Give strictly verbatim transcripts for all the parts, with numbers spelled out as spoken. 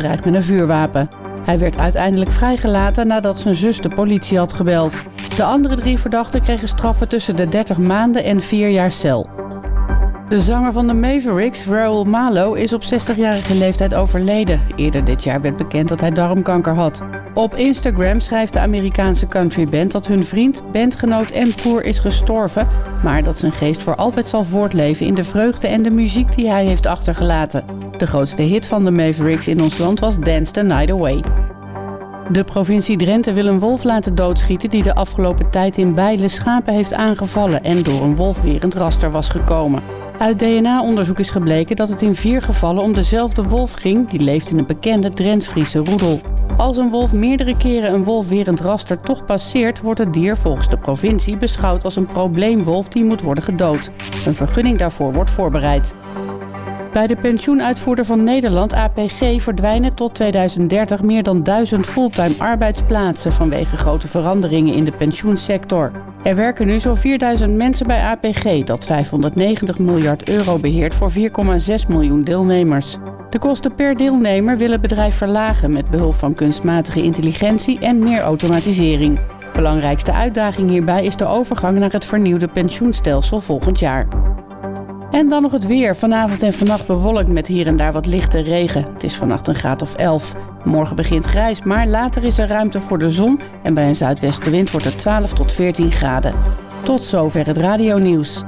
bedreigd met een vuurwapen. Hij werd uiteindelijk vrijgelaten nadat zijn zus de politie had gebeld. De andere drie verdachten kregen straffen tussen de dertig maanden en vier jaar cel. De zanger van de Mavericks, Raul Malo, is op zestigjarige leeftijd overleden. Eerder dit jaar werd bekend dat hij darmkanker had. Op Instagram schrijft de Amerikaanse countryband dat hun vriend, bandgenoot en broer is gestorven, maar dat zijn geest voor altijd zal voortleven in de vreugde en de muziek die hij heeft achtergelaten. De grootste hit van de Mavericks in ons land was Dance the Night Away. De provincie Drenthe wil een wolf laten doodschieten die de afgelopen tijd in Bijlen schapen heeft aangevallen en door een wolfwerend raster was gekomen. Uit D N A-onderzoek is gebleken dat het in vier gevallen om dezelfde wolf ging die leeft in een bekende Drents-Friese roedel. Als een wolf meerdere keren een wolfwerend raster toch passeert, wordt het dier volgens de provincie beschouwd als een probleemwolf die moet worden gedood. Een vergunning daarvoor wordt voorbereid. Bij de pensioenuitvoerder van Nederland, A P G, verdwijnen tot tweeduizend dertig meer dan duizend fulltime arbeidsplaatsen vanwege grote veranderingen in de pensioensector. Er werken nu zo'n vierduizend mensen bij A P G, dat vijfhonderdnegentig miljard euro beheert voor vier komma zes miljoen deelnemers. De kosten per deelnemer wil het bedrijf verlagen met behulp van kunstmatige intelligentie en meer automatisering. Belangrijkste uitdaging hierbij is de overgang naar het vernieuwde pensioenstelsel volgend jaar. En dan nog het weer. Vanavond en vannacht bewolkt met hier en daar wat lichte regen. Het is vannacht een graad of elf. Morgen begint grijs, maar later is er ruimte voor de zon. En bij een zuidwestenwind wordt het twaalf tot veertien graden. Tot zover het radionieuws.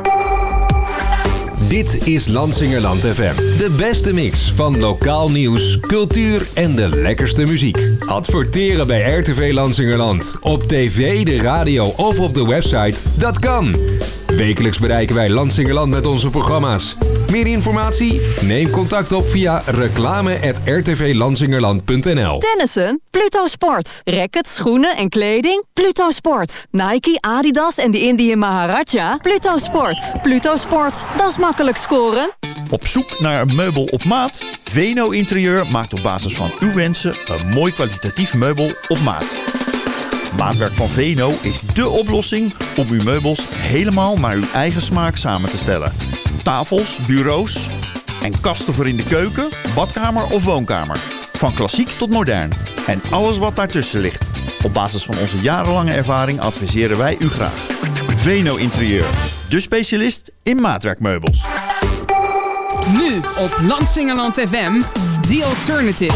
Dit is Lansingerland F M. De beste mix van lokaal nieuws, cultuur en de lekkerste muziek. Adverteren bij R T V Lansingerland. Op tv, de radio of op de website. Dat kan. Wekelijks bereiken wij Lansingerland met onze programma's. Meer informatie? Neem contact op via reclame at r t v lansingerland punt n l. Tennissen? Pluto Sport. Rackets, schoenen en kleding? Pluto Sport. Nike, Adidas en de Indian Maharaja? Pluto Sport. Pluto Sport. Dat is makkelijk scoren. Op zoek naar een meubel op maat? Veno Interieur maakt op basis van uw wensen een mooi kwalitatief meubel op maat. Maatwerk van Veno is dé oplossing om uw meubels helemaal naar uw eigen smaak samen te stellen. Tafels, bureaus en kasten voor in de keuken, badkamer of woonkamer. Van klassiek tot modern. En alles wat daartussen ligt. Op basis van onze jarenlange ervaring adviseren wij u graag. Veno Interieur, de specialist in maatwerkmeubels. Nu op Lansingerland F M, The Alternative.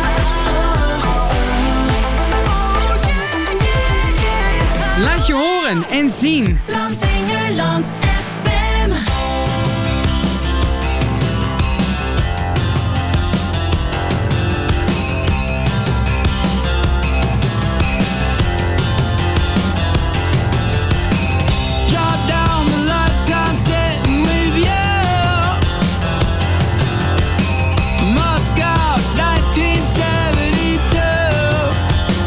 Laat je horen en zien. Lansingerland F M. Drop down the lights, I'm sitting with you. Moscow, nineteen seventy-two.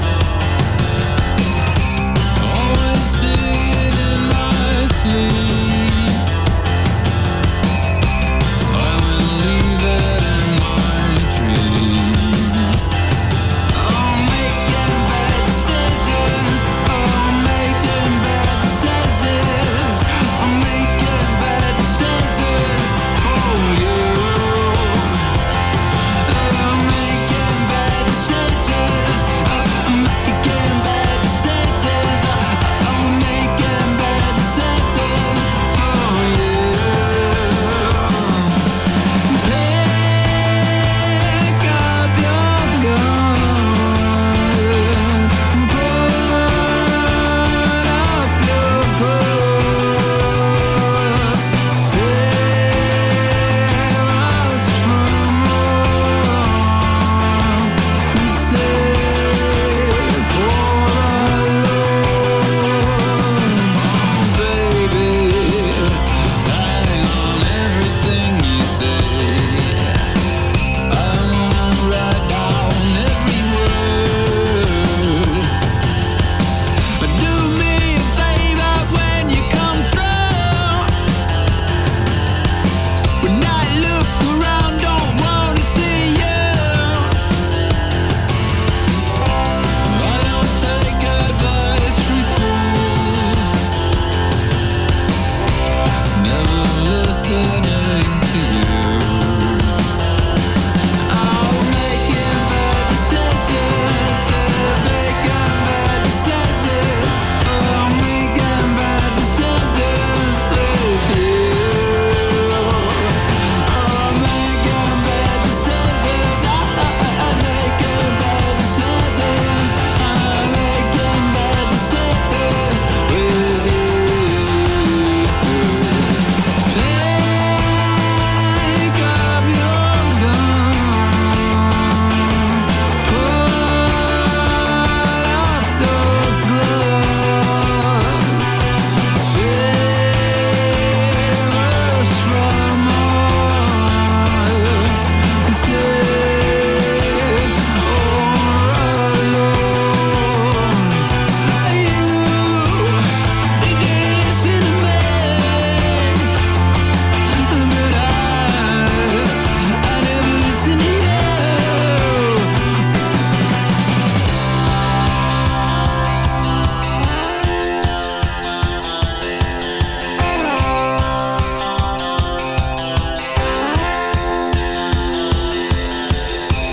Always singing in my sleep.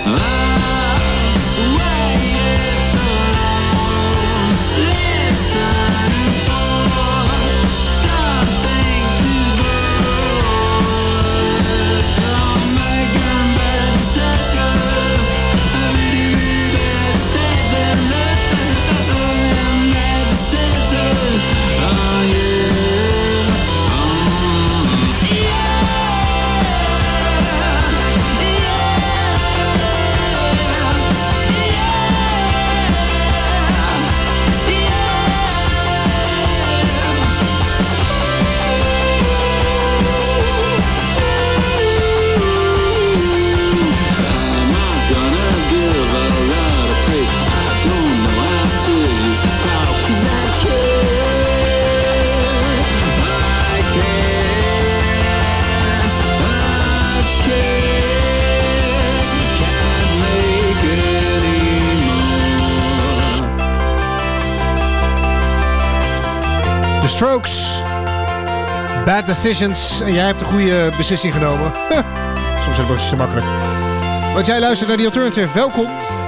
Strokes. Bad Decisions. En jij hebt de goede beslissing genomen. Soms is het te makkelijk. Want jij luistert naar The Alternative. Welkom.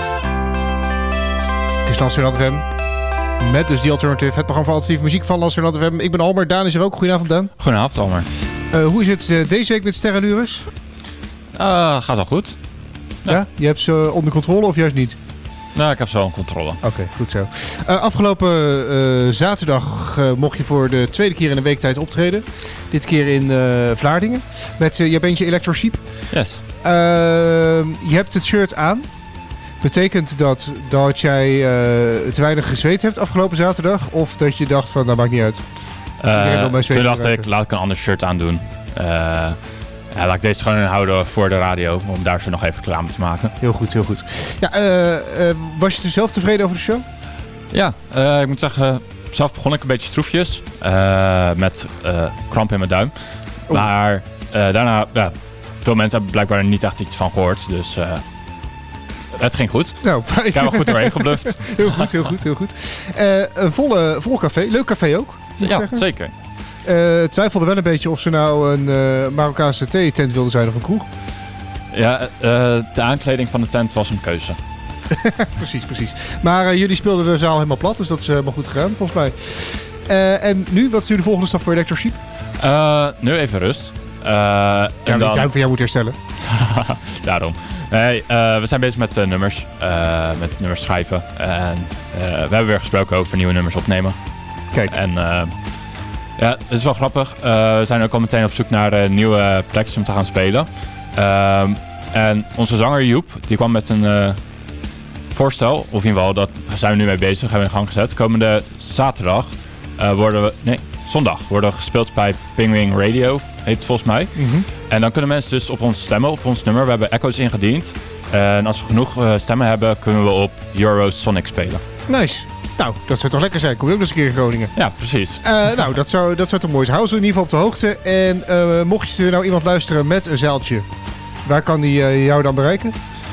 Het is Landsingland F M. Met dus The Alternative. Het programma voor alternatieve muziek van Landsingland F M. Ik ben Almer. Daan is er ook. Goedenavond, Daan. Goedenavond, Almer. Uh, hoe is het uh, deze week met Sterrenlures? Uh, gaat al goed. Ja. ja? Je hebt ze onder controle of juist niet? Nou, ik heb ze wel in controle. Oké, okay, goed zo. Uh, afgelopen uh, zaterdag uh, mocht je voor de tweede keer in een week tijd optreden. Dit keer in uh, Vlaardingen. Met uh, je bandje Electro Sheep. Yes. Uh, je hebt het shirt aan. Betekent dat dat jij uh, te weinig gezweet hebt afgelopen zaterdag? Of dat je dacht van, nou maakt niet uit. Uh, toen dacht ik, laat ik een ander shirt aandoen. Uh, Ja, laat ik deze gewoon inhouden voor de radio, om daar zo nog even klaar mee te maken. Heel goed, heel goed. Ja, uh, uh, was je er zelf tevreden over de show? Ja, uh, ik moet zeggen, zelf begon ik een beetje stroefjes. Uh, met uh, kramp in mijn duim. Oh. Maar uh, daarna, ja, veel mensen hebben blijkbaar niet echt iets van gehoord. Dus uh, het ging goed. Nou, fijn. Ik heb wel goed doorheen gebluft. Heel goed, heel goed, heel goed. Uh, een volle, vol café, leuk café ook. Ja, zeggen. Zeker. Uh, twijfelde wel een beetje of ze nou een uh, Marokkaanse thee-tent wilden zijn of een kroeg. Ja, uh, de aankleding van de tent was een keuze. precies, precies. Maar uh, jullie speelden de zaal helemaal plat, dus dat is helemaal goed gegaan, volgens mij. Uh, en nu, wat is nu de volgende stap voor Electro Sheep? Uh, nu even rust. Uh, ja, en dan... die duim van jou moet herstellen. Daarom. Nee, uh, we zijn bezig met uh, nummers. Uh, met nummers schrijven. En uh, we hebben weer gesproken over nieuwe nummers opnemen. Kijk. En... Uh, Ja, het is wel grappig. Uh, we zijn ook al meteen op zoek naar uh, nieuwe plekjes om te gaan spelen. Uh, en onze zanger Joep, die kwam met een uh, voorstel. Of in ieder geval, daar zijn we nu mee bezig. Hebben we in gang gezet. Komende zaterdag uh, worden we... Nee, zondag worden we gespeeld bij Pingwing Radio, heet het volgens mij. Mm-hmm. En dan kunnen mensen dus op ons stemmen, op ons nummer. We hebben echo's ingediend. Uh, en als we genoeg uh, stemmen hebben, kunnen we op Eurosonic spelen. Nice. Nou, dat zou toch lekker zijn. Kom je ook nog eens een keer in Groningen? Ja, precies. Uh, nou, dat zou, dat zou toch mooi zijn. Hou ze in ieder geval op de hoogte. En uh, mocht je nou iemand luisteren met een zeiltje, waar kan die uh, jou dan bereiken?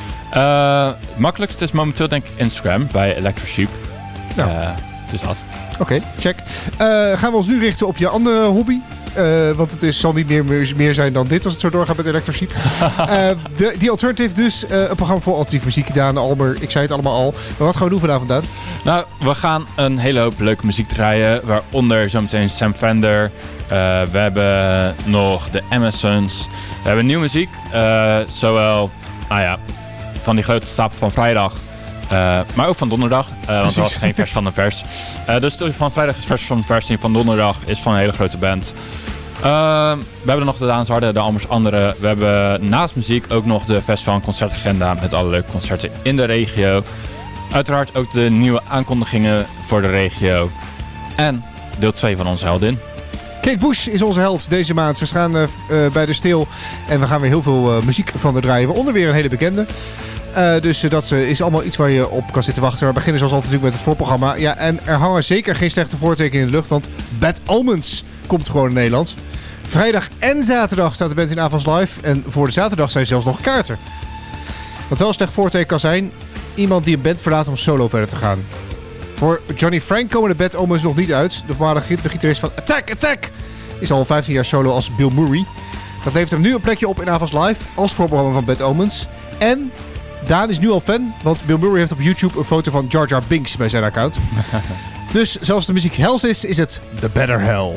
Uh, het makkelijkste is momenteel denk ik Instagram bij Electro Sheep. Nou. Uh, dus dat. Oké, okay, check. Uh, gaan we ons nu richten op je andere hobby? Uh, want het is, zal niet meer, meer, meer zijn dan dit als het zo doorgaat met Electro Sheep. uh, de, die Alternative dus, uh, een programma voor alternatieve muziek. Daan, Almer, ik zei het allemaal al. Maar wat gaan we doen vanavond, Daan? Nou, we gaan een hele hoop leuke muziek draaien. Waaronder zometeen Sam Fender. Uh, we hebben nog de Emersons. We hebben nieuwe muziek. Uh, zowel, nou ja, van die grote stapel van vrijdag. Uh, maar ook van donderdag, uh, want er was geen vers van de pers. Uh, dus van vrijdag is vers van de pers en van donderdag is van een hele grote band. Uh, we hebben nog de Daans Harde, de Almers Andere. We hebben naast muziek ook nog de festival- en concertagenda met alle leuke concerten in de regio. Uiteraard ook de nieuwe aankondigingen voor de regio. En deel twee van onze heldin. Kate Bush is onze held deze maand. We staan uh, uh, bij de Stil en we gaan weer heel veel uh, muziek van de draaien. Waaronder weer een hele bekende. Uh, dus uh, dat uh, is allemaal iets waar je op kan zitten wachten. We beginnen zoals altijd natuurlijk met het voorprogramma. Ja, en er hangen zeker geen slechte voortekenen in de lucht. Want Bad Omens komt gewoon in Nederland. Vrijdag en zaterdag staat de band in Avans Live. En voor de zaterdag zijn zelfs nog kaarten. Wat wel een slecht voorteken kan zijn. Iemand die een band verlaat om solo verder te gaan. Voor Johnny Frank komen de Bad Omens nog niet uit. De voormalige gitarist van Attack Attack is al vijftien jaar solo als Bill Murray. Dat levert hem nu een plekje op in Avans Live als voorprogramma van Bad Omens. En Daan is nu al fan, want Bill Murray heeft op YouTube een foto van Jar Jar Binks bij zijn account. Dus zoals de muziek hels is, is het The Better Hell.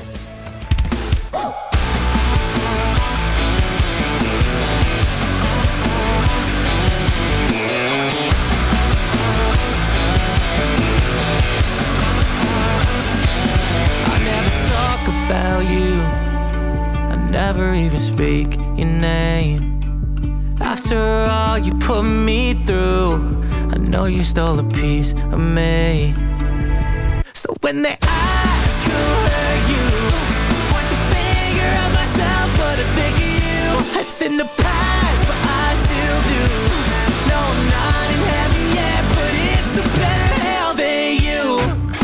Never even speak your name. After all you put me through, I know you stole a piece of me. So when they ask who hurt you, point the finger at myself, but I think of you. It's in the past, but I still do. No, I'm not in heaven yet, but it's a better hell than you.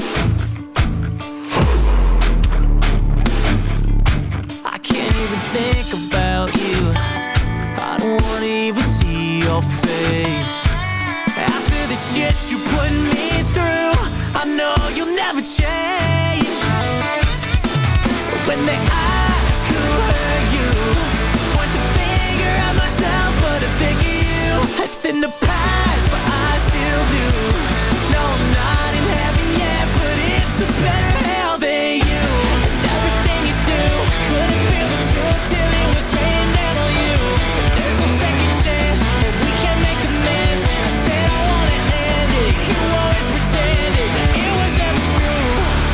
I can't even think about you. I don't wanna even see your face. After the shit you put me through, I know you'll never change. So when they ask who hurt you, point the finger at myself, but I think of you. It's in the past, but I still do. No, I'm not in heaven yet, but it's a better hell than you. And everything you do, couldn't feel the truth till it was raining down on you. There's no second chance, and we can't make amends. I said I wanna end it, you always pretended that it was never true.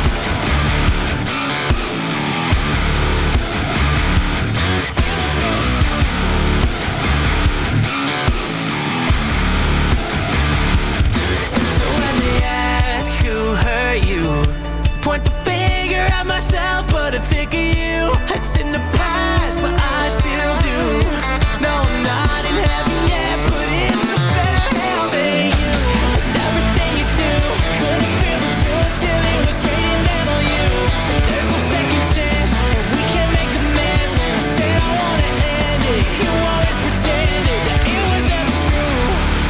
So when they ask who hurt you, point the finger at myself, but I think of you. It's in the past, but I still do. No, I'm not in heaven yet, but it's a better hell than you. And everything you do, couldn't feel the truth till it was raining down on you. There's no second chance, and we can't make amends. When I said I wanna end it, you always pretended that it was never true.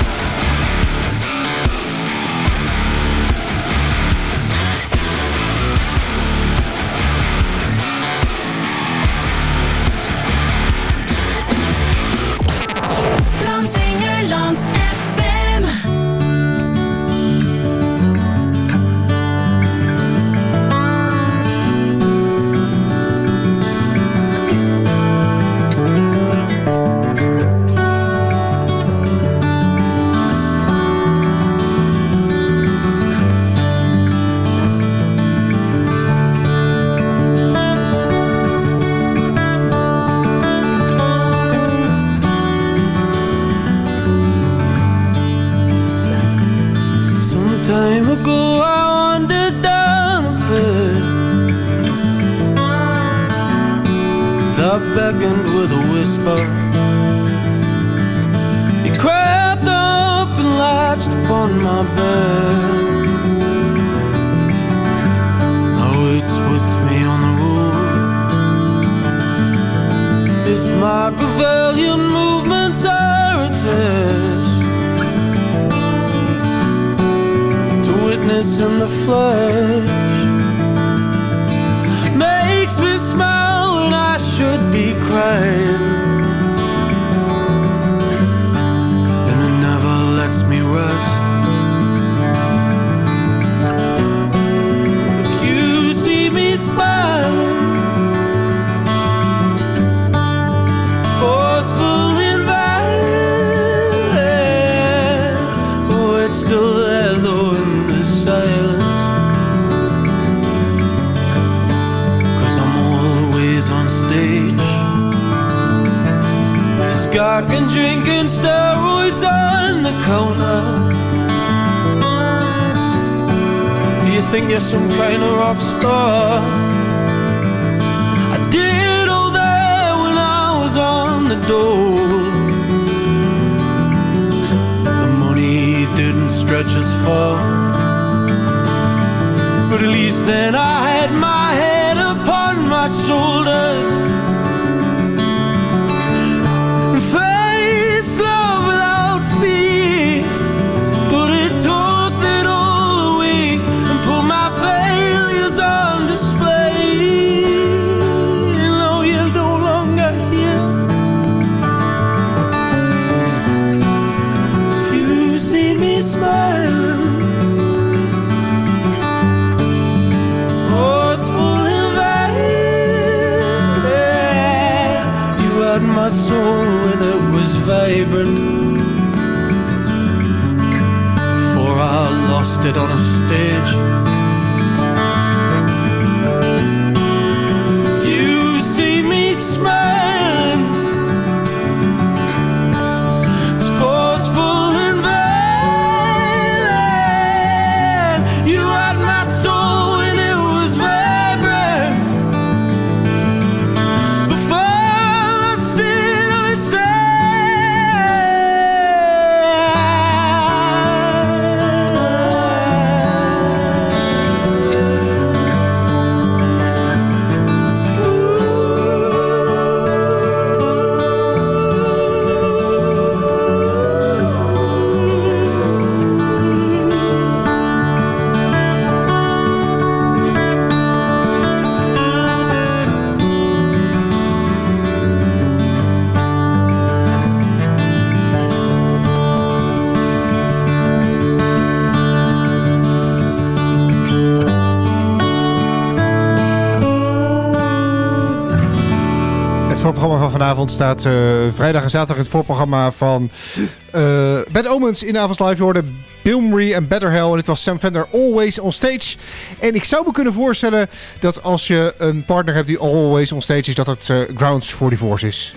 Landsingerland F M. Some time ago I wandered down a path that beckoned with a whisper. He crept up and latched upon my bed. Now it's with me on the road. It's Machiavellian movements are a test to witness in the flesh. Makes me smile when I should be crying, and it never lets me rest. If you see me smiling, it's forceful and violent. Oh, it's still there though in the silence, 'cause I'm always on stage. This guy can drink and steroids on the counter. You think you're some kind of rock star? I did all that when I was on the dole. The money didn't stretch as far, but at least then I had my head upon my shoulders and faced love without fear. But it took that all away and put my failures on display. No, you're no longer here. If my soul when it was vibrant, before I lost it on a stage. If you see me smiling, it's forceful and violent. You had my soul when it was vibrant, before I lost it on a stage. Het voorprogramma van vanavond staat uh, vrijdag en zaterdag in het voorprogramma van uh, Bad Omens in Avonds Live. Je hoorde Bill Murray en Better Hell en dit was Sam Fender, Always on Stage. En ik zou me kunnen voorstellen dat als je een partner hebt die always on stage is, dat het uh, grounds for divorce is.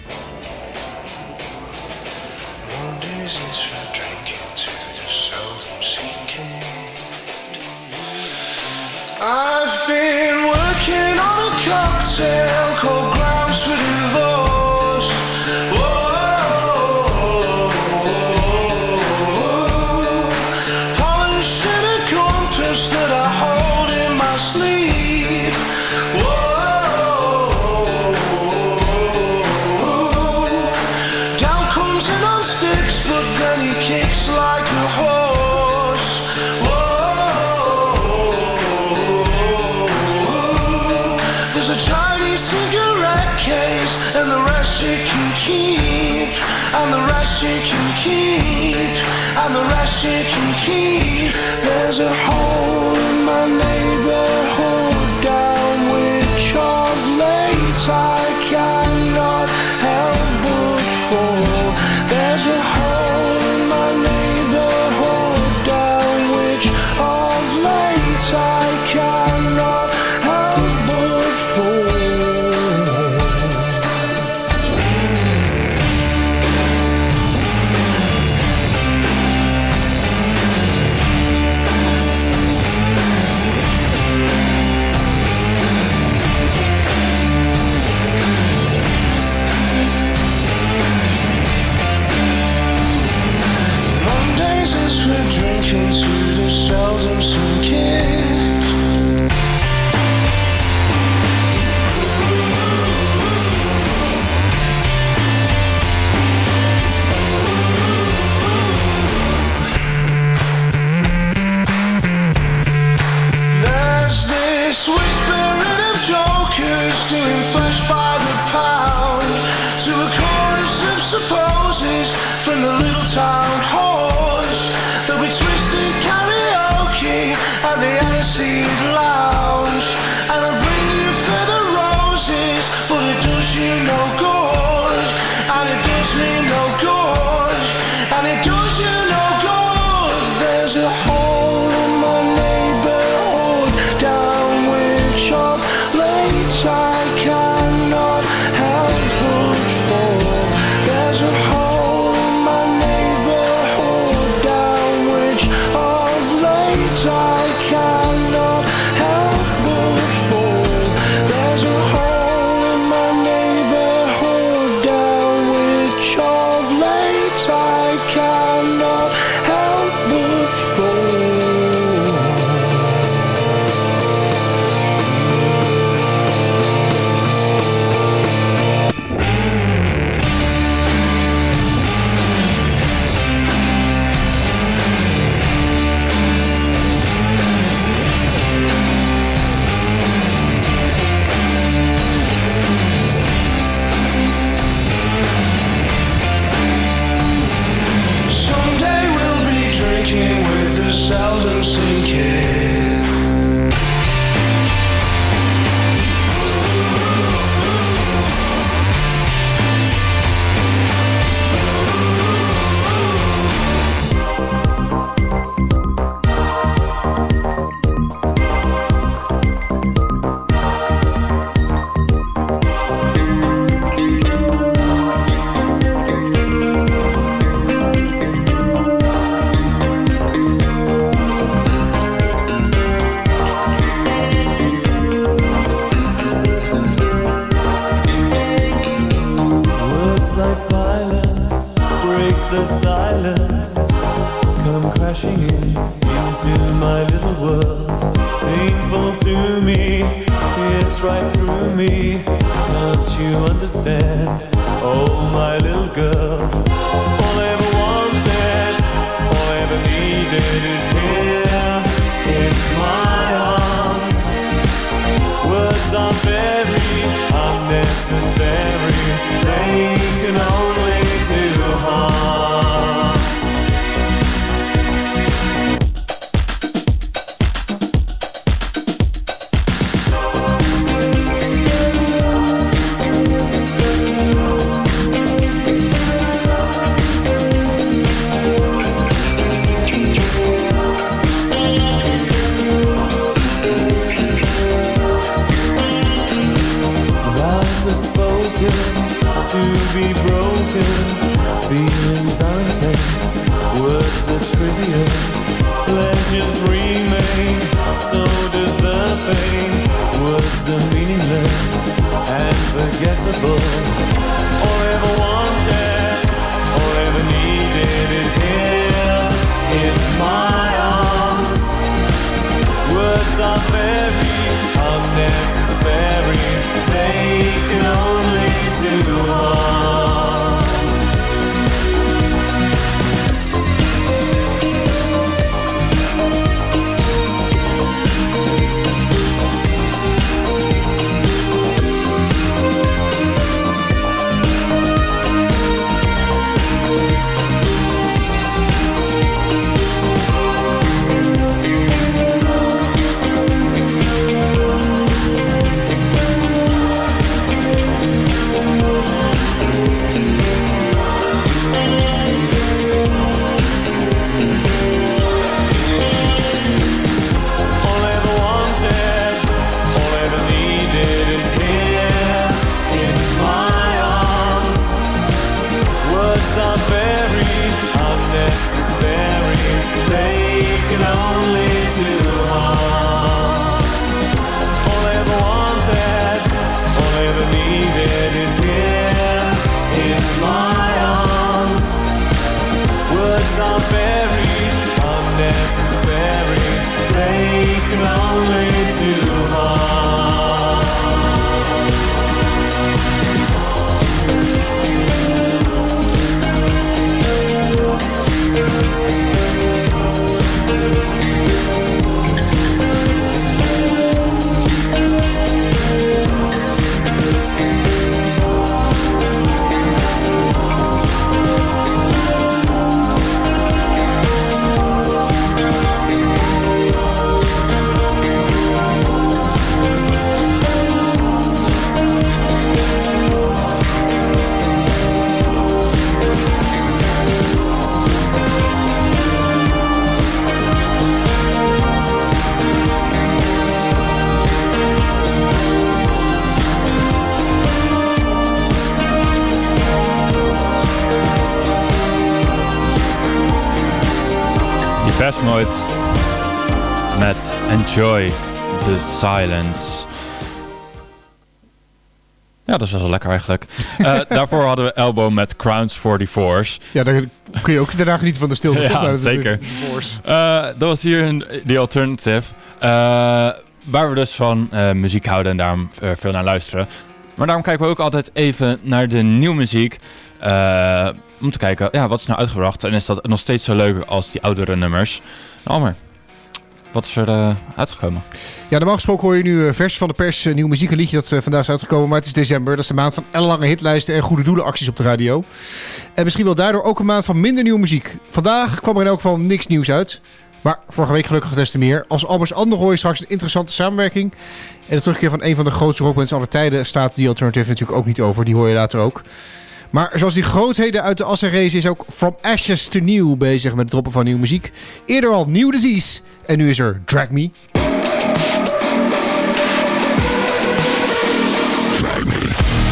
I've been working on a cocktail called Grounds for Divorce. Whoa, polishing a compass that I hold in my sleeve. Whoa, down comes in on sticks, but then he kicks like a horse. A Chinese cigarette case, and the rest you can keep, and the rest you can keep, and the rest you can keep. There's a hole in my neighborhood down which of late I cannot help but fall. There's a hole in my neighborhood down which of late I cannot help but fall. Mondays is for drinking to the seldom seen kids. There's this whispering of jokers doing flesh by the pound, to a chorus of supposes from the little town horse. There'll be twisted karaoke at the Aniseed Lounge, and I'll bring you further roses, but it does you no good, and it does me no good, and it does you no good. There's a hole in my neighborhood down which of late I cannot help but fall. There's a hole in my neighborhood down which of late I cannot help crashing in into my little world. Painful to me, it's right through me. Don't you understand? Oh, my little girl. All I ever wanted, all I ever needed is here in my arms. Words are very unnecessary. They can only do harm. To be broken, feelings are intense, words are trivial, pleasures remain, so does the pain. Words are meaningless and forgettable. All I ever wanted, all I ever needed is here in my arms. Words are very unnecessary, they can only do harm. Nooit met Enjoy the Silence. Ja, dat is wel lekker eigenlijk. Uh, daarvoor hadden we Elbow met Crowns forty-fours. Ja, daar kun je ook daarna genieten van de stilte. Ja, toch? zeker. Uh, dat was hier een, The Alternative. Uh, waar we dus van uh, muziek houden en daarom uh, veel naar luisteren. Maar daarom kijken we ook altijd even naar de nieuwe muziek. Uh, om te kijken, ja, wat is nou uitgebracht? En is dat nog steeds zo leuk als die oudere nummers? Almer, wat is er uh, uitgekomen? Ja, normaal gesproken hoor je nu uh, vers van de pers, uh, nieuwe muziek, een liedje dat uh, vandaag is uitgekomen. Maar het is december, dat is de maand van ellenlange hitlijsten en goede doelenacties op de radio. En misschien wel daardoor ook een maand van minder nieuwe muziek. Vandaag kwam er in elk geval niks nieuws uit. Maar vorige week gelukkig des te meer. Als Albers Ander hoor je straks een interessante samenwerking. En de terugkeer van een van de grootste rockbands aller tijden staat The Alternative natuurlijk ook niet over. Die hoor je later ook. Maar zoals die grootheden uit de assen race is ook From Ashes to New bezig met het droppen van nieuwe muziek. Eerder al New Disease. En nu is er Drag Me. Drag Me.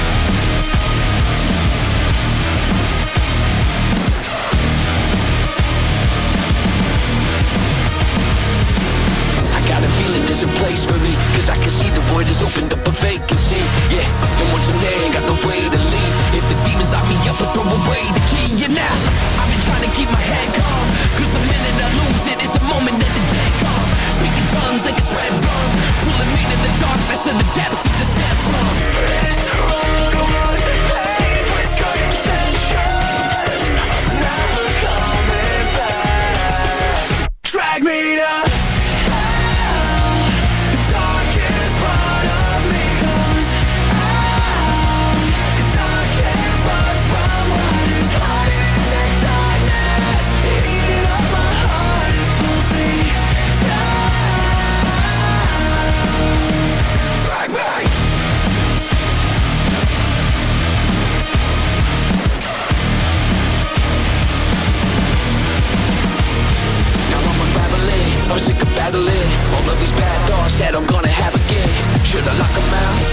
I got a feeling there's a place for me. Cause I can see the void has opened up a vacancy. Yeah, and once I'm there, ain't got no way to leave. If the demons lock me up, I'll throw away the key. Yeah, now, I've been trying to keep my head calm. Cause the minute I lose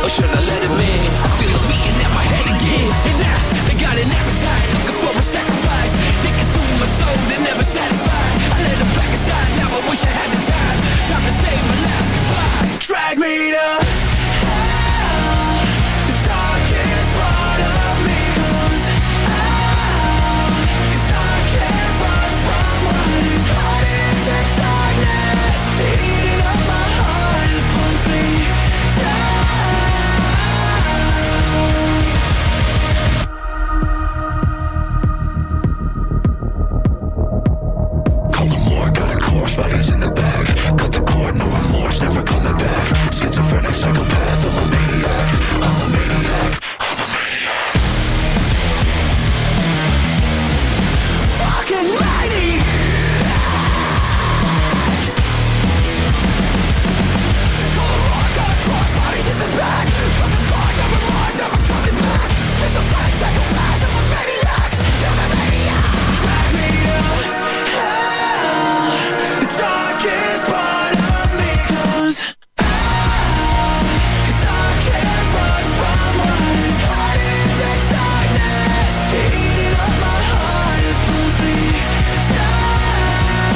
or should I let him in? I feel a beating at my head again. And now they got an appetite, looking for a sacrifice. They consume my soul, they're never satisfied. I let them back inside, now I wish I had the time. Time to say my last goodbye. Drag me to hell. The darkest part of me comes out. 'Cause I can't run from what is hiding in the darkness. Eating up my heart, it pulls me down. Call the more, got a corpse, bodies in the bag. Cut the cord, no remorse, never coming back. Schizophrenic psychopath, I'm a maniac. I'm a maniac. I'm a maniac. Fucking maniac. Call the more, got a corpse, bodies in the bag. Cut the cord, no remorse, never coming back. Schizophrenic psychopath, I'm a maniac. I'm a maniac. Drag me to hell. The darkest part of me comes out. 'Cause I can't run from what is hiding in the darkness. Eating up my heart, it pulls me down.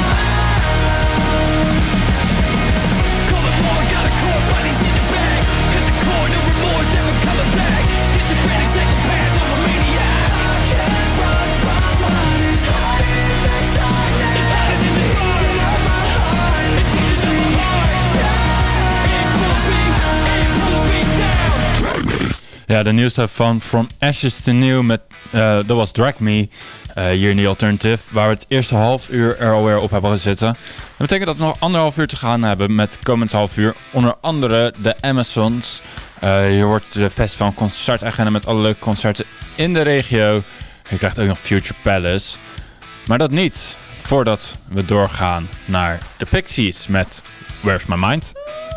Call the war, got a core, bodies in the bag. Cut the cord, no remorse, never coming back. Schizophrenic psychopath, I'm a maniac. I can't run from what is hiding in the darkness. It's hiding in the dark. Eating up my heart, it pulls me down. It pulls me, it pulls me down. Ja, de nieuwste van From Ashes to New met, uh, dat was Drag Me, uh, hier in The Alternative, waar we het eerste half uur er alweer op hebben gezeten. Dat betekent dat we nog anderhalf uur te gaan hebben met komend half uur. Onder andere de Amazons. Uh, hier wordt de festival concertagenda met alle leuke concerten in de regio. Je krijgt ook nog Future Palace. Maar dat niet, voordat we doorgaan naar de Pixies met Where's My Mind?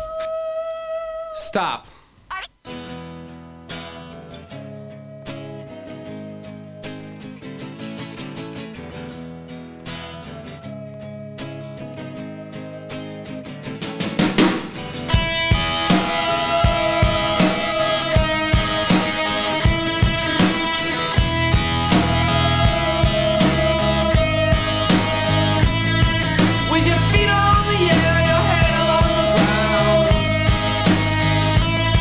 Stop. With your feet on the air, your head on the ground.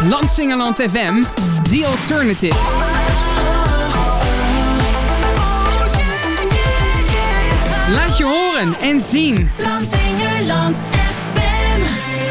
Landsingerland F M, The Alternative. Laat je horen en zien. Landsingerland F M.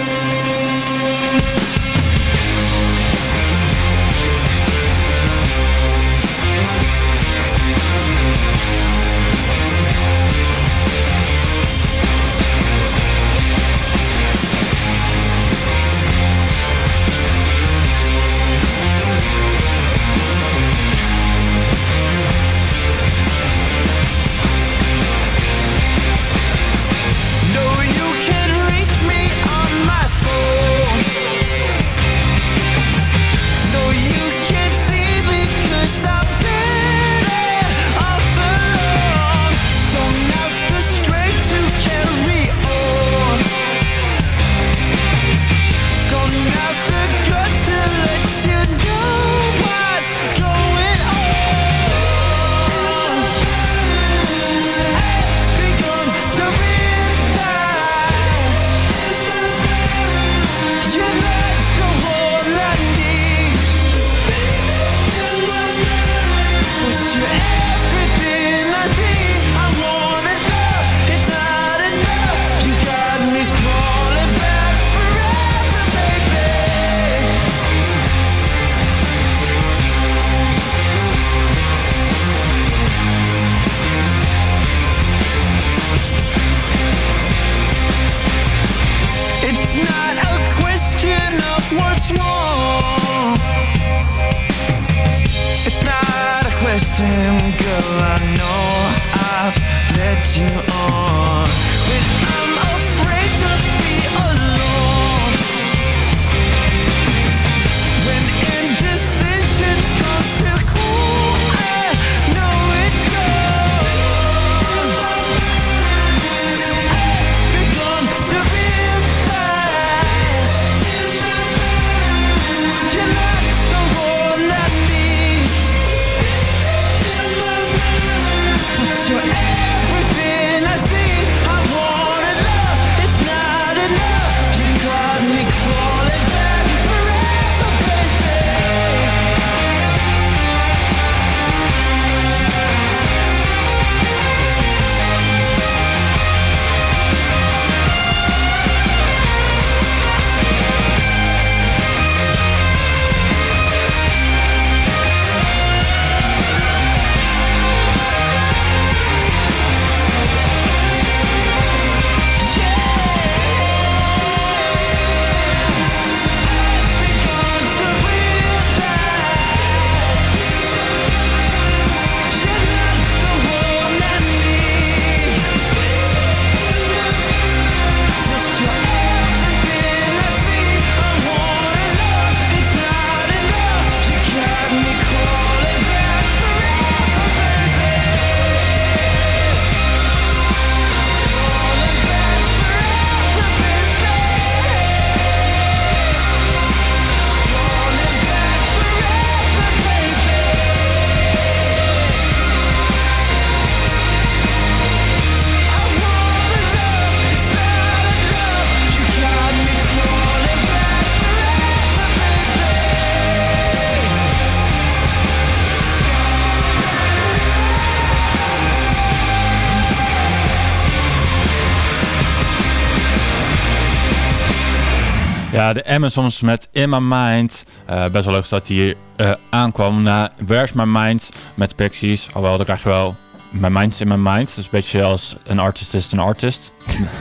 Ja, de Amazons met In My Mind. Uh, best wel leuk dat hij hier uh, aankwam na Where's My Mind met Pixies. Alhoewel, dan krijg je wel My Mind's in My Mind. Dus een beetje als een artist is een artist.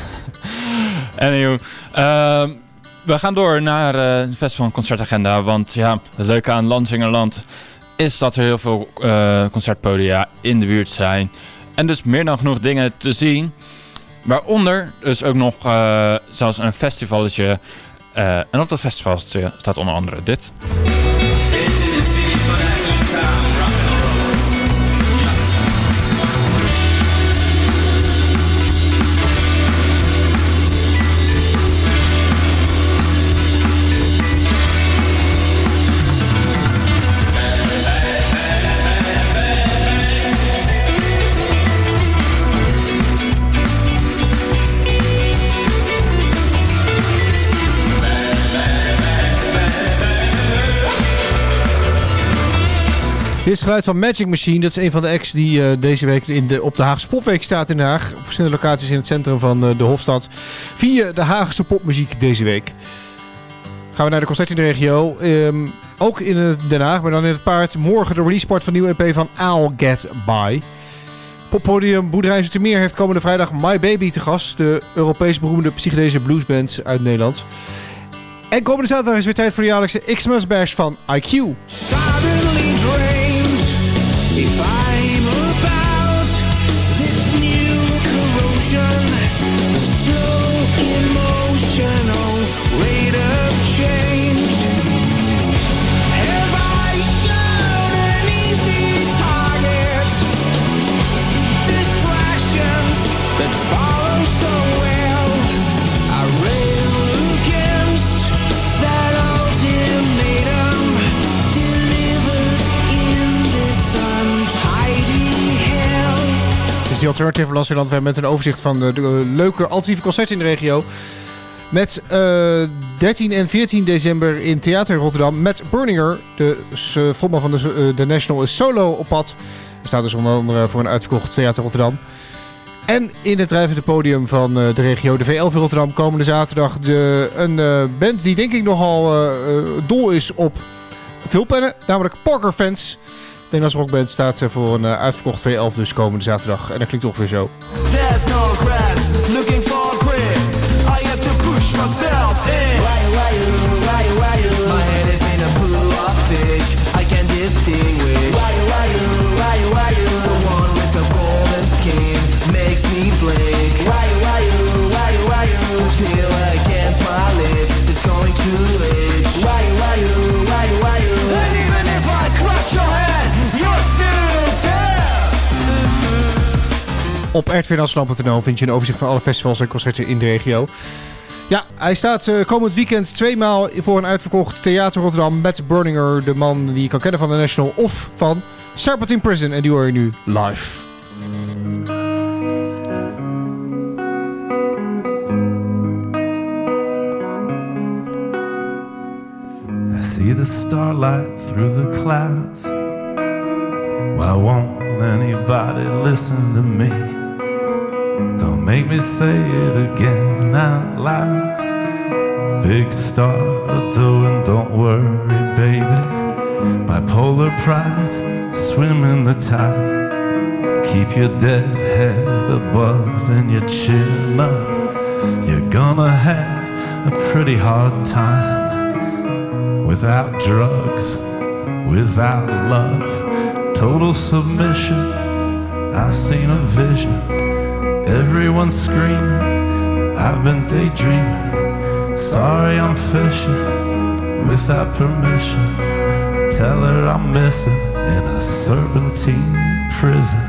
Anywho, uh, we gaan door naar uh, de festival concertagenda. Want ja, het leuke aan Landsingerland is dat er heel veel uh, concertpodia in de buurt zijn. En dus meer dan genoeg dingen te zien. Waaronder dus ook nog uh, zelfs een festivaletje. Uh, en op dat festival staat onder andere dit. Dit is het geluid van Magic Machine. Dat is een van de acts die uh, deze week in de, op de Haagse Popweek staat in Den Haag. Op verschillende locaties in het centrum van uh, de Hofstad. Via de Haagse popmuziek deze week. Gaan we naar de concert in de regio. Um, ook in Den Haag, maar dan in het paard. Morgen de releaseparty van de nieuwe E P van I'll Get By. Poppodium Boerderij Zoetermeer heeft komende vrijdag My Baby te gast. De Europees beroemde psychedelische bluesband uit Nederland. En komende zaterdag is weer tijd voor de jaarlijkse Xmas Bash van I Q. Suddenly drained, if I'm about this new corrosion, the slow emotional rate of change. Have I shown an easy target? Distractions that follow so well. I rail against that ultimatum delivered in this untidy hell. Het is die Alternative Landsland met een overzicht van de, de leuke alternatieve concerten in de regio. Met uh, dertien en veertien december in Theater Rotterdam met Burninger. De uh, frontman van de, uh, de National is solo op pad. Er staat dus onder andere voor een uitverkocht Theater Rotterdam. En in het drijvende podium van uh, de regio, de V elf in Rotterdam, komende zaterdag de, een uh, band die denk ik nogal uh, uh, dol is op vulpennen. Namelijk Parker Fans. De Nederlandse rockband staat uh, voor een uh, uitverkocht V elf dus komende zaterdag. En dat klinkt ongeveer zo. There's no grass, looking for a grip. I have to push myself in. Why, why, why, why, my head is in a pool of fish. I can distinguish. Why, why, why, why, the one with the golden skin makes me blink. Why, why, why, why, feel against my lips, it's going to itch. Why, why, why, why, and even if I crush your head, you're still dead. Op r t v nationaal punt n l vind je een overzicht van alle festivals en concerten in de regio. Ja, hij staat uh, komend weekend tweemaal voor een uitverkocht Theater Rotterdam met Burninger, de man die je kan kennen van de National of van Serpentine Prison. En die hoor je nu live. I see the starlight through the clouds. Why won't anybody listen to me? Don't make me say it again out loud. Big star doing, don't worry, baby. Bipolar pride, swim in the tide. Keep your dead head above and your chin up. You're gonna have a pretty hard time. Without drugs, without love, total submission. I've seen a vision. Everyone's screaming, I've been daydreaming. Sorry I'm fishing without permission. Tell her I'm missing in a serpentine prison.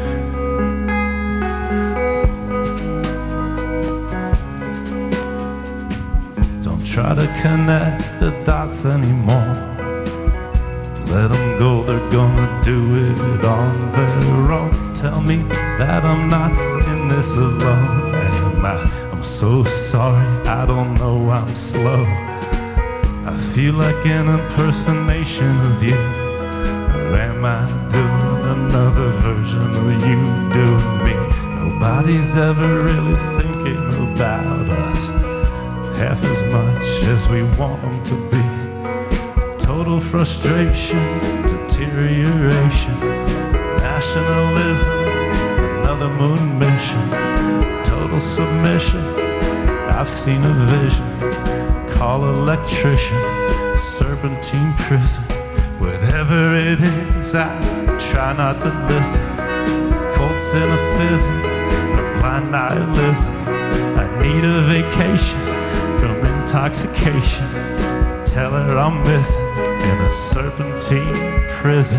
Don't try to connect the dots anymore. Let them go, they're gonna do it on their own. Tell me that I'm not in this alone. Am I? I'm so sorry, I don't know I'm slow. I feel like an impersonation of you. Or am I doing another version of you doing me? Nobody's ever really thinking about us half as much as we want them to be. Total frustration, deterioration, nationalism, another moon mission, total submission. I've seen a vision, call electrician, serpentine prison. Whatever it is, I try not to listen. Cold cynicism, a blind nihilism. I need a vacation from intoxication. Tell her I'm missing in a serpentine prison.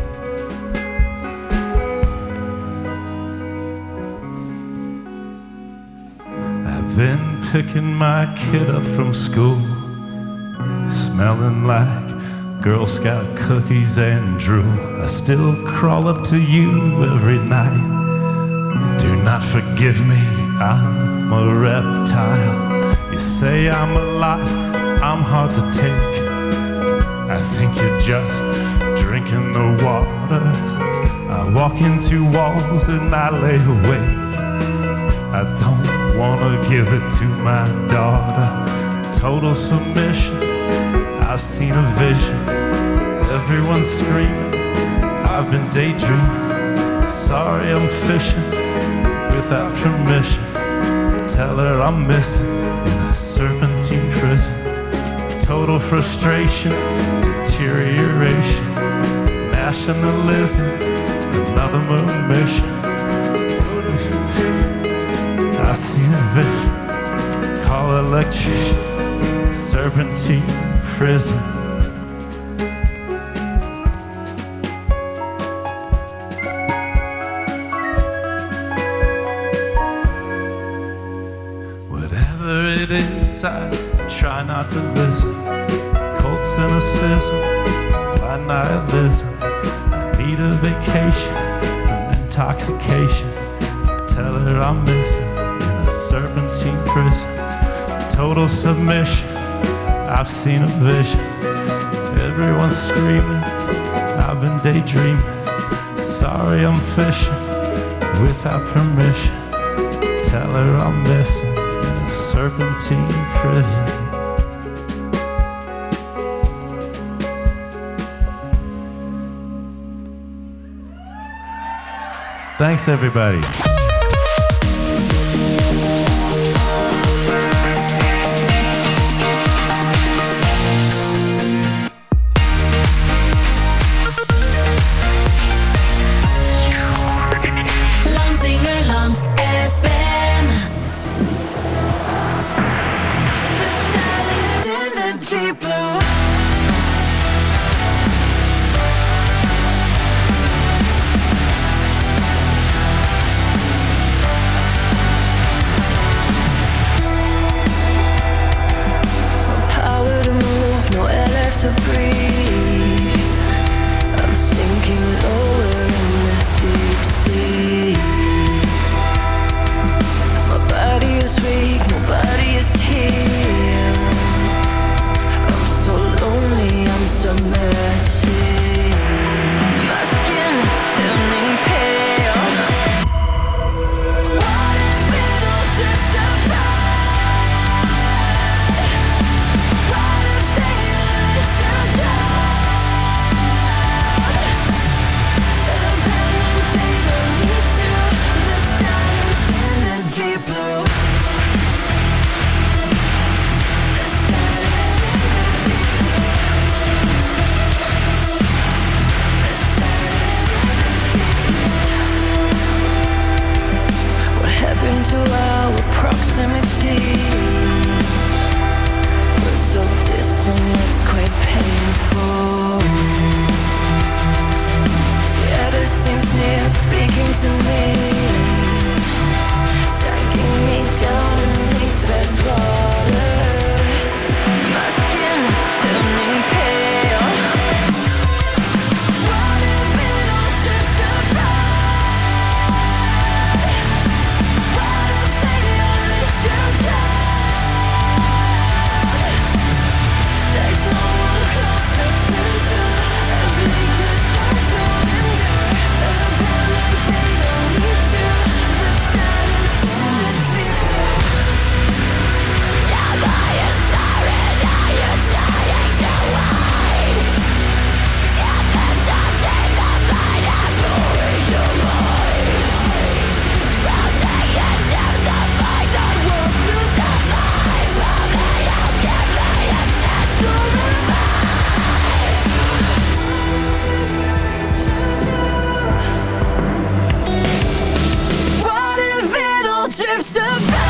I've been picking my kid up from school, smelling like Girl Scout cookies and drool. I still crawl up to you every night. Do not forgive me, I'm a reptile. You say I'm a lot, I'm hard to take. I think you're just drinking drinking the water. I walk into walls and I lay awake. I don't wanna give it to my daughter. Total submission, I've seen a vision. Everyone's screaming, I've been daydreaming. Sorry I'm fishing without permission. Tell her I'm missing in a serpentine prison. Total frustration, deterioration. Nationalism, another moon mission. Total confusion, I see a vision. Call electrician, serpentine prison. Whatever it is, I try not to listen. Cold cynicism, blind nihilism. I need a vacation from intoxication. Tell her I'm missing in a serpentine prison. Total submission, I've seen a vision. Everyone's screaming, I've been daydreaming. Sorry I'm fishing without permission. Tell her I'm missing in a serpentine prison. Thanks, everybody. Lansingerland F M. The silence in the deep blue. No air left to breathe. I'm sinking lower in the deep sea. My body is weak, nobody is here. I'm so lonely, I'm submerging. My skin is turning pale. What if it all just survives? Deep blue. What happened to our proximity? We're so distant, it's quite painful. The other seems near, speaking to me. Taking me down in these vast waters. My skin is turning pale. What if it all just survives? What if they all let you down? There's no one close to turn to. A bleakness hard to endure. Abandoned, they don't need you. The silence in the deep blue. Am I a siren? Are you trying to hide? If there's something that might have going to mind. From the end of the fight, not worth to survive. Only you give me a chance to revive. What if it all drifts apart?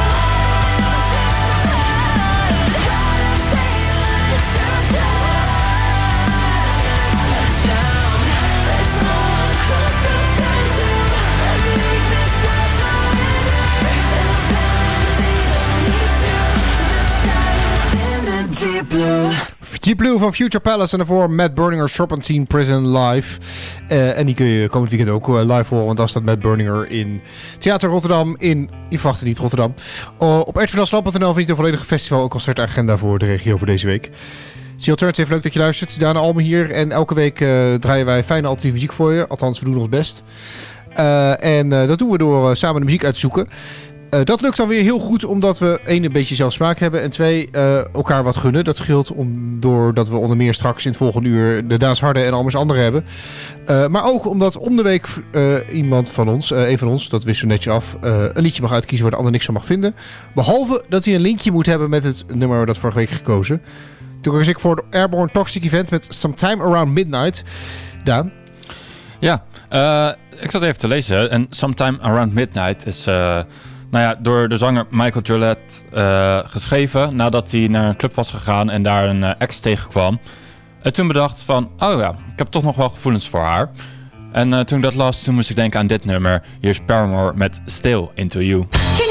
What if they all let you down? There's no one close to turn to. A bleakness hard to endure. Abandoned, they don't need you. The silence in the deep blue. Deep Blue van Future Palace en daarvoor Matt Berninger, Serpentine Prison live. Uh, en die kun je komend weekend ook uh, live horen, want dan staat Matt Berninger in Theater Rotterdam in, je verwacht het niet, Rotterdam. Uh, op r t v nationaal punt n l vind je de volledige festival- en concertagenda voor de regio voor deze week. The Alternative, leuk dat je luistert. Daan Almen hier. En elke week uh, draaien wij fijne alternatieve muziek voor je. Althans, we doen ons best. Uh, en uh, dat doen we door uh, samen de muziek uit te zoeken. Uh, dat lukt dan weer heel goed omdat we één, een beetje zelf smaak hebben. En twee, uh, elkaar wat gunnen. Dat scheelt om, doordat we onder meer straks in het volgende uur de Daans Harde en Almers Andere hebben. Uh, maar ook omdat om de week uh, iemand van ons, uh, een van ons, dat wisten we netjes af, uh, een liedje mag uitkiezen waar de ander niks van mag vinden. Behalve dat hij een linkje moet hebben met het nummer dat vorige week gekozen. Toen koos ik voor het Airborne Toxic Event met Sometime Around Midnight. Daan? Ja, uh, ik zat even te lezen. En Sometime Around Midnight is... Uh, Nou ja, door de zanger Michael Gillette uh, geschreven nadat hij naar een club was gegaan en daar een uh, ex tegenkwam. En toen bedacht van, oh ja, ik heb toch nog wel gevoelens voor haar. En uh, toen ik dat las, toen moest ik denken aan dit nummer. Hier is Paramore met Still Into You.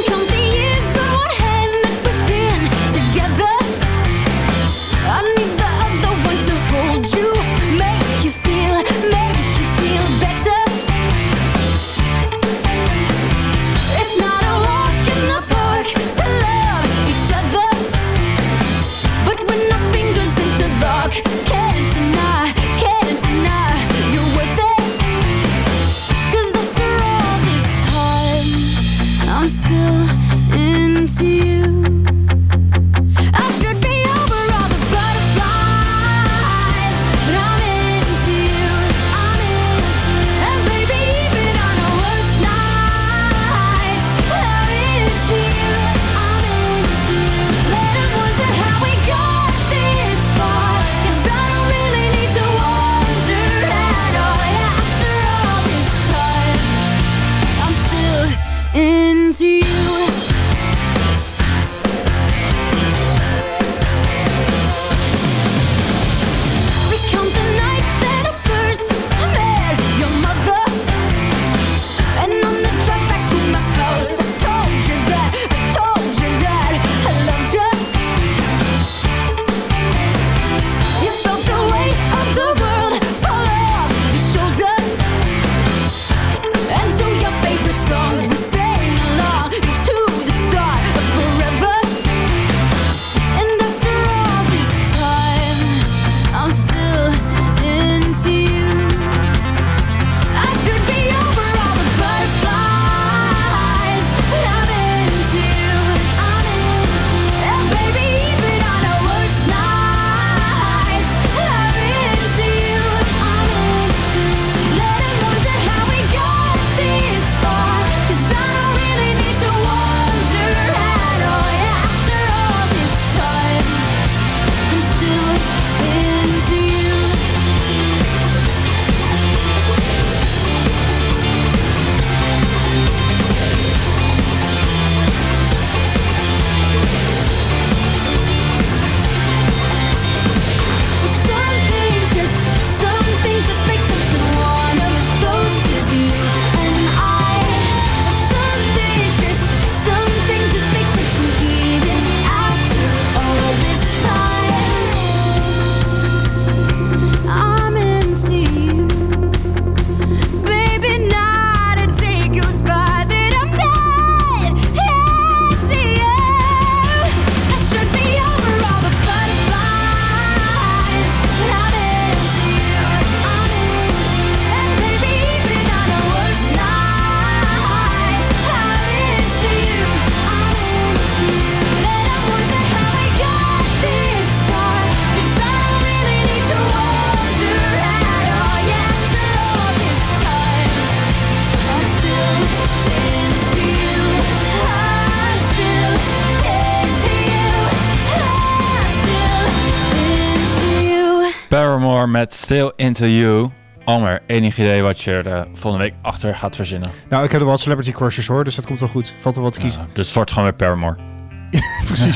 Paramore met Still Into You. Almer, enig idee wat je er uh, volgende week achter gaat verzinnen? Nou, ik heb er wel celebrity crushes hoor, dus dat komt wel goed. Valt er wat te kiezen. Ja, dus het wordt gewoon weer Paramore. Precies.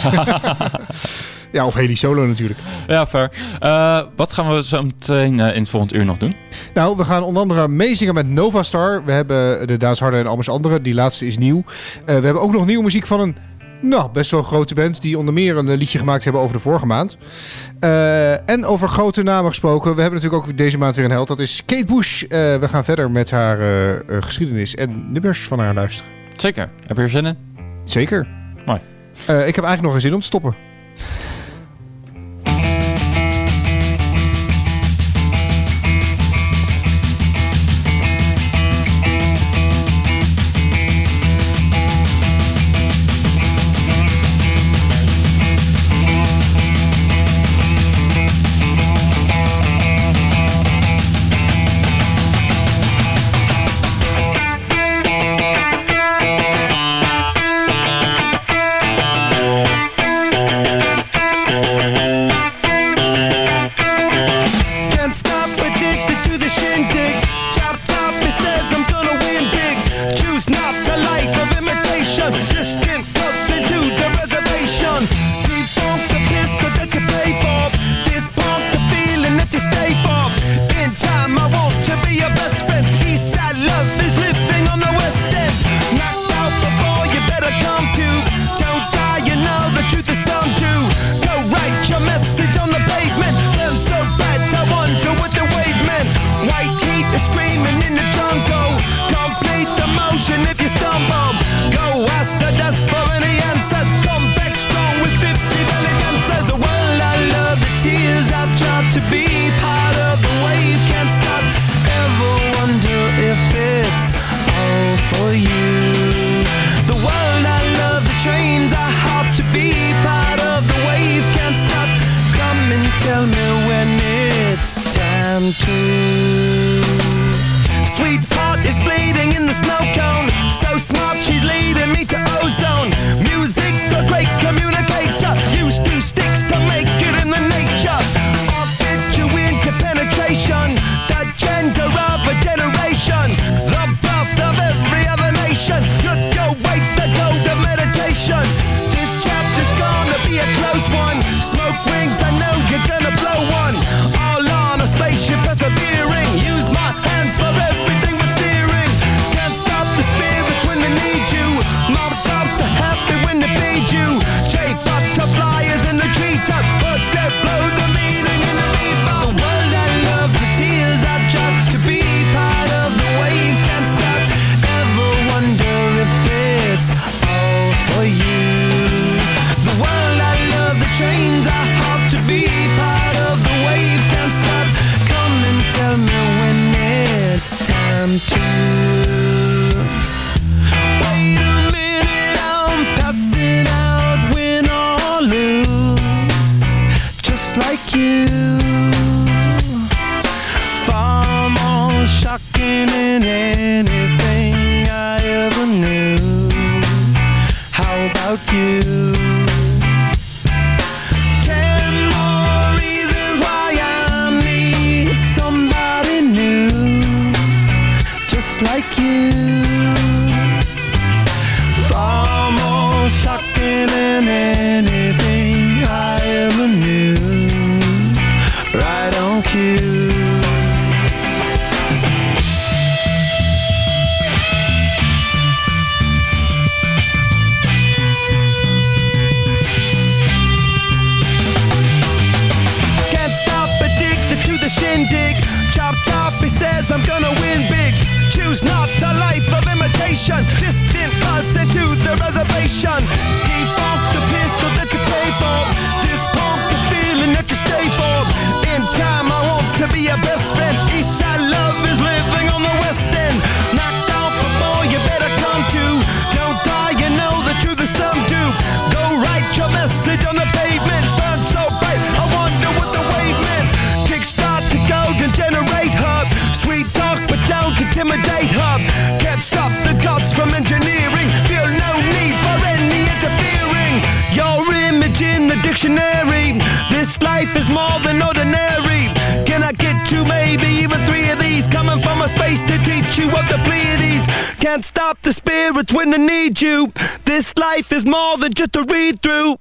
Ja, of Haley Solo natuurlijk. Ja, fair. Uh, wat gaan we zo meteen uh, in het volgende uur nog doen? Nou, we gaan onder andere meezingen met Novastar. We hebben de Daans Harde en Almers Andere. Die laatste is nieuw. Uh, we hebben ook nog nieuwe muziek van een nou, best wel grote band die onder meer een liedje gemaakt hebben over de vorige maand. Uh, en over grote namen gesproken. We hebben natuurlijk ook deze maand weer een held. Dat is Kate Bush. Uh, we gaan verder met haar uh, uh, geschiedenis en nummers van haar luisteren. Zeker. Heb je er zin in? Zeker. Mooi. Uh, ik heb eigenlijk nog geen zin om te stoppen. time to. Sweetheart is bleeding in the snow cone. So smart, she's leading me to ozone. Music, the great communicator. Used two sticks to make it in the nature. I'll fit you into penetration. The gender of a generation. The birth of every other nation. Look your way, the gold of meditation. This chapter's gonna be a close one. Smoke rings, I know you're gonna blow one. All on a spaceship persevering. Use my hands for everything but steering. Can't stop the spirits when they need you. Mob tops are happy when they feed you. J-butterflies in the treetop. Birds that blow the meaning in the bebop. The world I love, the tears I drop. To be part of the wave can't stop. Ever wonder if it's all for you? The world I love, the chains I hop. To be part of the wave can't stop. Come and tell me when it's time to. Wait a minute, I'm passing out, win or lose, just like you. Far more shocking than anything I ever knew. How about you? Ten more reasons why I need somebody new, just like you. Far more shocking than anything I ever knew. Right on cue. Can't stop, addicted to the shindig. Chopped off, he says I'm gonna win big. Choose not a life of imitation. Distant us into the reservation. Default the pistol that you pay for. This punk the feeling that you stay for. In time I want to be your best friend. Eastside love is living on the west end. Knocked off before you better come to. Don't die, you know the truth is some do. Go write your message on the pavement. Burn so bright, I wonder what the wave meant. Kickstart the golden generate hub. Sweet talk but don't intimidate hub. Can't stop the gods from engineering. Feel no need for any interfering. Your image in the dictionary. This life is more than ordinary. Can I get you maybe even three of these? Coming from a space to teach you of the Pleiades. Can't stop the spirits when they need you. This life is more than just a read through.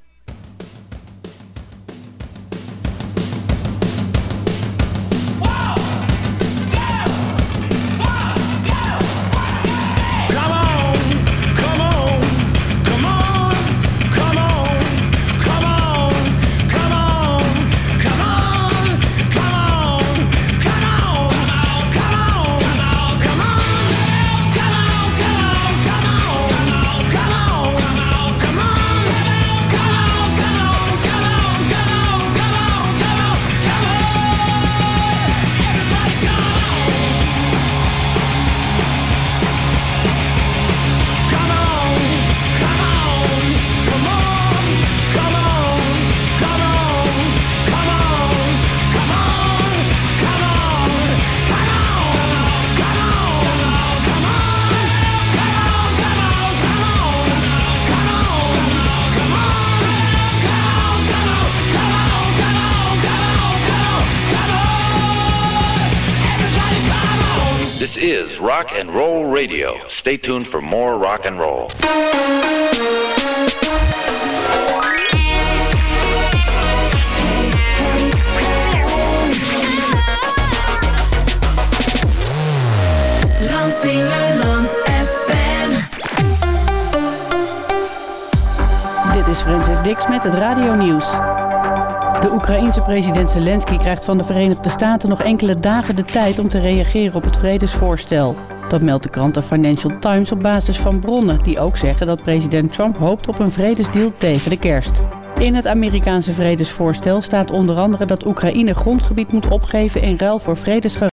This is Rock and Roll Radio. Stay tuned for more rock and roll. Landsingerland F M. Dit is Francis Dix met het radionieuws. De Oekraïense president Zelensky krijgt van de Verenigde Staten nog enkele dagen de tijd om te reageren op het vredesvoorstel. Dat meldt de krant The Financial Times op basis van bronnen die ook zeggen dat president Trump hoopt op een vredesdeal tegen de kerst. In het Amerikaanse vredesvoorstel staat onder andere dat Oekraïne grondgebied moet opgeven in ruil voor vredesgaranties.